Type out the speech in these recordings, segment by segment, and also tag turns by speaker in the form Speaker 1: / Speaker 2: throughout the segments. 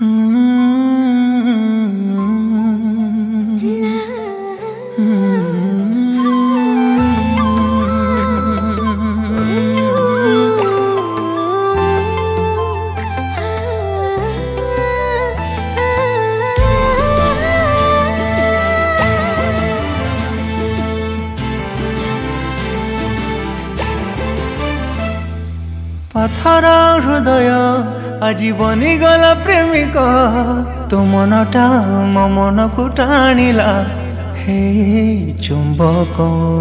Speaker 1: पथर हृदय आज बनिगला प्रेमिक तो मनटा मो मन को टाणिला हे चुंबक।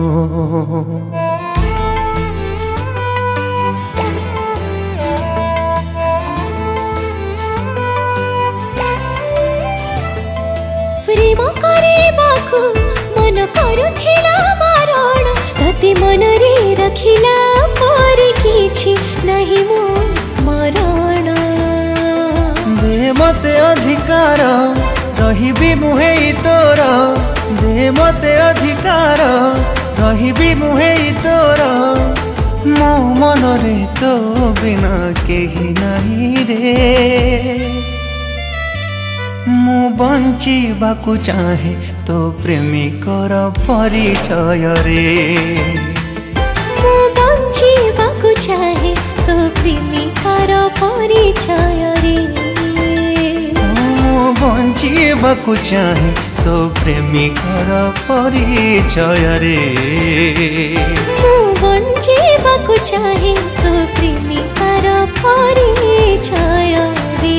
Speaker 2: प्रेम करिबाकु मन करुथिला मारण तते मन रे रखिला पर किछि नहीं मो स्मरण।
Speaker 1: दे मते अधिकार रहिबी मुहे तोर, दे मते अधिकार रहिबी मुहे तोर, मो मन रे तो बिना केही नहीं रे। मु बंचिबाकु चाहे तो प्रेमिकर परिचय रे,
Speaker 2: मु बंचिबाकु चाहे तो प्रेमिकर परिचय रे,
Speaker 1: मु बंचिबाकु चाहे तो प्रेमिकर परिचय रे,
Speaker 2: मु बंचिबाकु चाहे तो प्रेमिकर परिचय रे।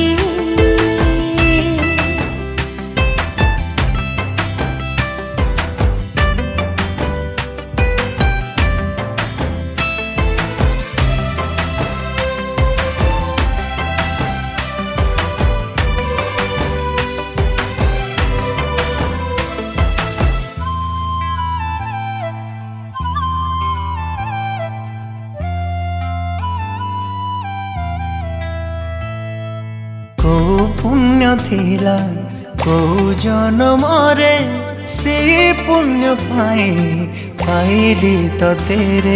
Speaker 1: को पुण्य थिला को जन्म रे से पुण्य पाइली तो तेरे।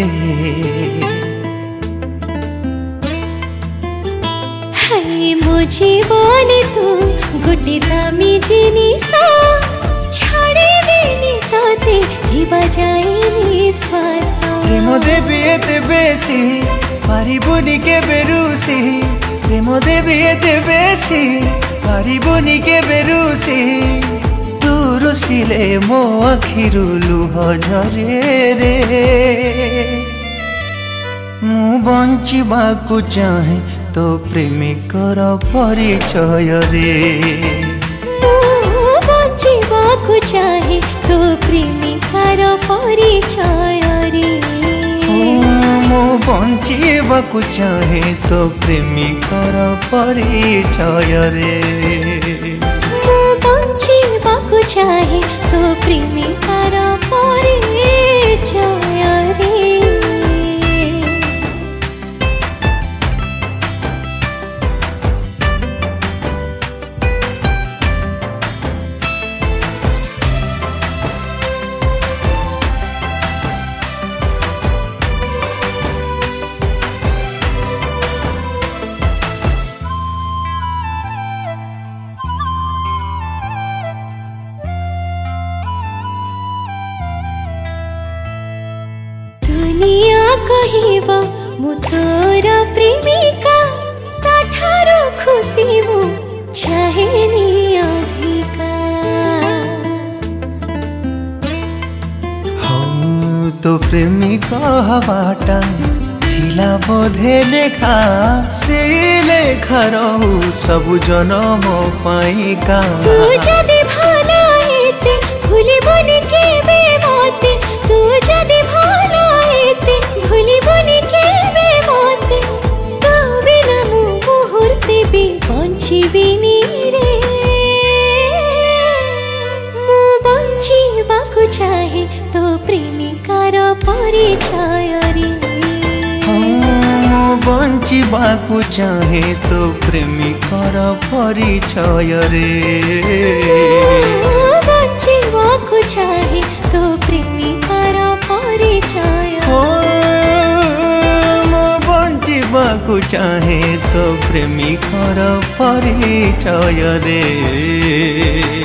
Speaker 2: हाय मो जीवन तू गोटे दामी जिनिस छाड़ेबिनी तते हिबा जाएनी श्वास।
Speaker 1: प्रेम देवी एते बेसी पारिबुनी के बेरुसी, प्रेम देवी एते बेसी पारिबुनी के बेरुसी, तू रुसिले मो आखिरु लुह झरे रे। मु बंचिबाकु चाहे तो प्रेमिकर परिचय रे,
Speaker 2: मु बंचिबाकु चाहे तो प्रेमिकर परिचय रे,
Speaker 1: मु बंचिबाकु चाहे तो प्रेमिकर परिचय रे,
Speaker 2: मु बंचिबाकु चाहे तो प्रेमिकर परिचय रे। दुनिया कहिबा मु तोर प्रेमिका ताठारो खुशी मु चाहेनी अधिका।
Speaker 1: हौ तो प्रेमिका हवाटा थिला बोधे लेखा, से लेखा रहू सब जनम पाइका।
Speaker 2: तू जदि भला हेते भूलिबुनि केबे मते, तू जदि भला हेते भूलिबुनि केबे मते, तो बिना मु मुहूर्ते भी बंचिबिनी रे। मु बंचिबाकु चाहे तो प्रेमिकर परिचय रे,
Speaker 1: बंचिबाकु चाहे तो प्रेमिकर परिचय रे,
Speaker 2: बंचिबाकु चाहे तो प्रेमिकर परिचय।
Speaker 1: बंचिबाकु ଯିବାକୁ ଚାହେଁ ତୋ ପ୍ରେମିକର ପରିଚୟରେ।